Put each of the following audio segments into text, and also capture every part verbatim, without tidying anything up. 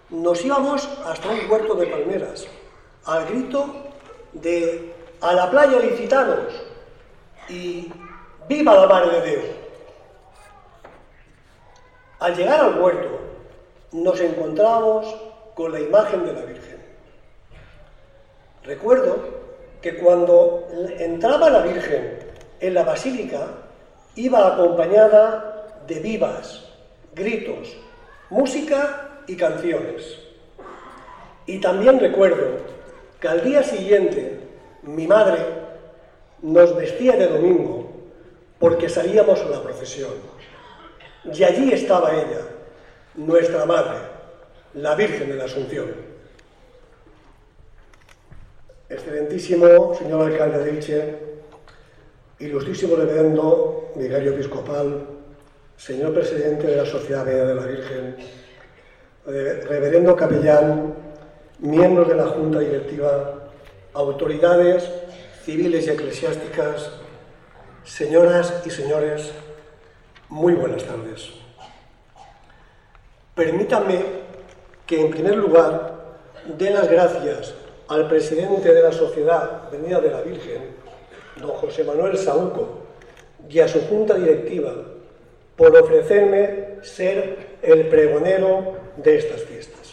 nos íbamos hasta un huerto de palmeras, al grito de «A la playa licitanos» y «Viva la Mare de Déu». Al llegar al huerto, nos encontrábamos con la imagen de la Virgen. Recuerdo que cuando entraba la Virgen en la basílica, iba acompañada de vivas, gritos, música y canciones. Y también recuerdo que al día siguiente mi madre nos vestía de domingo porque salíamos a la procesión. Y allí estaba ella, nuestra madre, la Virgen de la Asunción. Excelentísimo señor alcalde de Elche, ilustrísimo reverendo vicario episcopal, señor presidente de la Sociedad Venida de la Virgen, reverendo capellán, miembros de la Junta Directiva, autoridades civiles y eclesiásticas, señoras y señores, muy buenas tardes. Permítanme que, en primer lugar, dé las gracias al presidente de la Sociedad Venida de la Virgen, don José Manuel Saúco, y a su Junta Directiva por ofrecerme ser el pregonero de estas fiestas.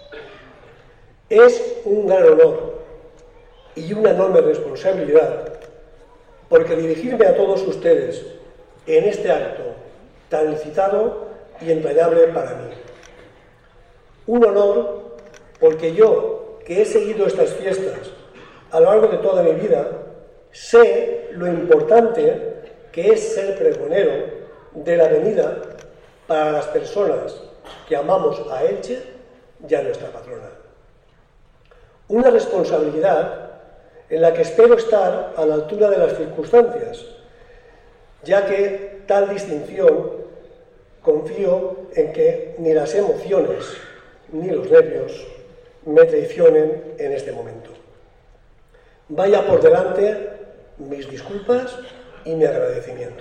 Es un gran honor y una enorme responsabilidad, porque dirigirme a todos ustedes en este acto tan licitado y entrañable para mí. Un honor porque yo, que he seguido estas fiestas a lo largo de toda mi vida, sé lo importante que es ser pregonero de la venida para las personas que amamos a Elche y a nuestra patrona. Una responsabilidad en la que espero estar a la altura de las circunstancias, ya que tal distinción confío en que ni las emociones ni los nervios me traicionen en este momento. Vaya por delante mis disculpas y mi agradecimiento.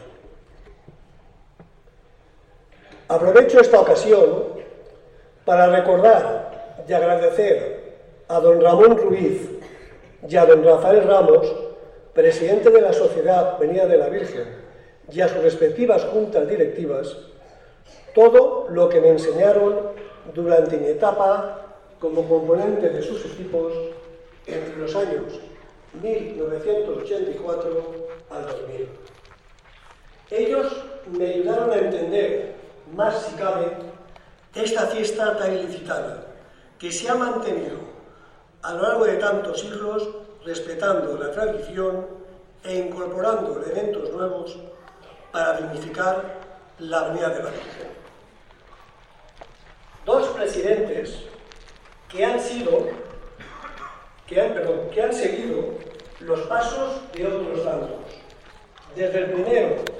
Aprovecho esta ocasión para recordar y agradecer a don Ramón Ruiz y a don Rafael Ramos, presidente de la Sociedad Venida de la Virgen, y a sus respectivas juntas directivas, todo lo que me enseñaron durante mi etapa como componente de sus equipos entre los años mil novecientos ochenta y cuatro al dos mil. Ellos me ayudaron a entender, más si cabe, esta fiesta tan ilicitana, que se ha mantenido a lo largo de tantos siglos respetando la tradición e incorporando elementos nuevos para dignificar la venida de la Virgen. Dos presidentes que han sido, que han, perdón, que han seguido los pasos de otros tantos. Desde el primero,